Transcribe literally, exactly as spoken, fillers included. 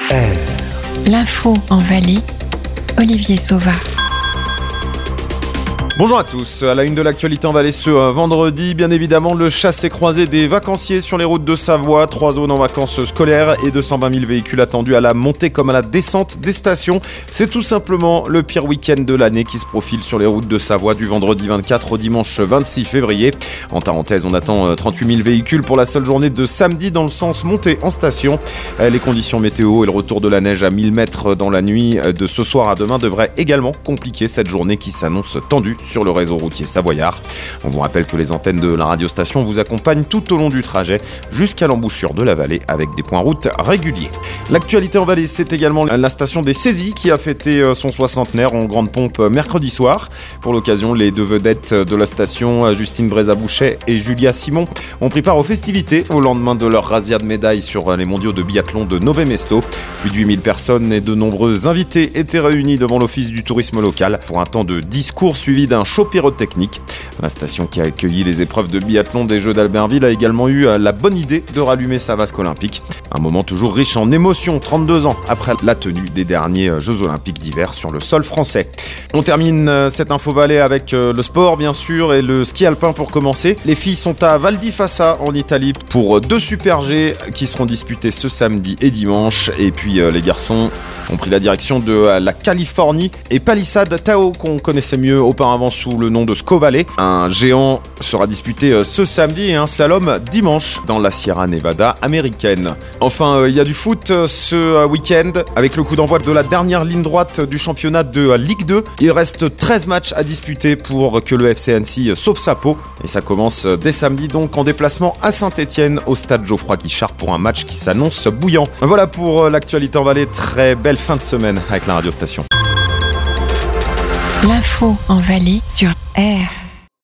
R. L'info en Valais, Olivier Sauva. Bonjour à tous, à la une de l'actualité en Valais ce vendredi, bien évidemment le chassé-croisé des vacanciers sur les routes de Savoie, trois zones en vacances scolaires et deux cent vingt mille véhicules attendus à la montée comme à la descente des stations. C'est tout simplement le pire week-end de l'année qui se profile sur les routes de Savoie du vendredi vingt-quatre au dimanche vingt-six février. En parenthèse, on attend trente-huit mille véhicules pour la seule journée de samedi dans le sens montée en station. Les conditions météo et le retour de la neige à mille mètres dans la nuit de ce soir à demain devraient également compliquer cette journée qui s'annonce tendue sur le réseau routier savoyard. On vous rappelle que les antennes de la radiostation vous accompagnent tout au long du trajet jusqu'à l'embouchure de la vallée avec des points routes réguliers. L'actualité en Valais, c'est également la station des Saisies qui a fêté son soixantenaire en grande pompe mercredi soir. Pour l'occasion, les deux vedettes de la station, Justine Brézabouchet et Julia Simon, ont pris part aux festivités au lendemain de leur razzia de médailles sur les mondiaux de biathlon de Nové Mesto. Plus de huit mille personnes et de nombreux invités étaient réunis devant l'office du tourisme local pour un temps de discours suivi d'un show pyrotechnique. La station qui a accueilli les épreuves de biathlon des Jeux d'Albertville a également eu la bonne idée de rallumer sa vasque olympique. Un moment toujours riche en émotions, trente-deux ans après la tenue des derniers Jeux olympiques d'hiver sur le sol français. On termine cette info Valais avec le sport bien sûr et le ski alpin pour commencer. Les filles sont à Val di Fassa en Italie pour deux Super G qui seront disputés ce samedi et dimanche. Et puis les garçons ont pris la direction de la Californie et Palisade Tao qu'on connaissait mieux auparavant sous le nom de Squaw Valley. Un géant sera disputé ce samedi et un slalom dimanche dans la Sierra Nevada américaine. Enfin, il y a du foot ce week-end avec le coup d'envoi de la dernière ligne droite du championnat de Ligue deux. Il reste treize matchs à disputer pour que le F C Annecy sauve sa peau. Et ça commence dès samedi donc en déplacement à Saint-Étienne au stade Geoffroy-Guichard pour un match qui s'annonce bouillant. Voilà pour l'actualité en Valais. Très belle fin de semaine avec la radiostation. L'info en Valais sur R.